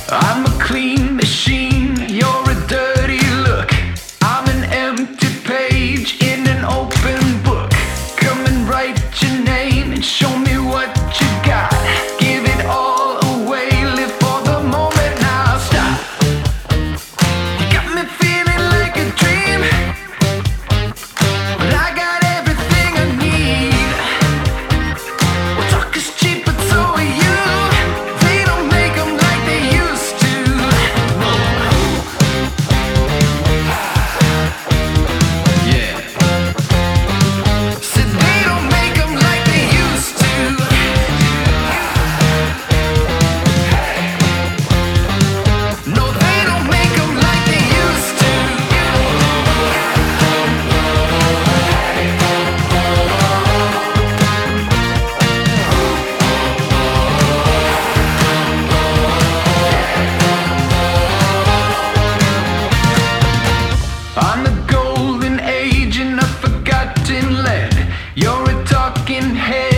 I'm a clean machine, you're a dirty look. I'm an empty page in an open book. Come and write your name and show me what you got. Give it all away, live for the moment now. Stop. You got me feeling like a dream, but I got everything I need. Well, talk is cheap, but so are you. They don't make 'em like they used to. Yeah. Said they don't make 'em like they used to. No, they don't make 'em like they used to. I'm the golden age in a forgotten land. You're a talking head.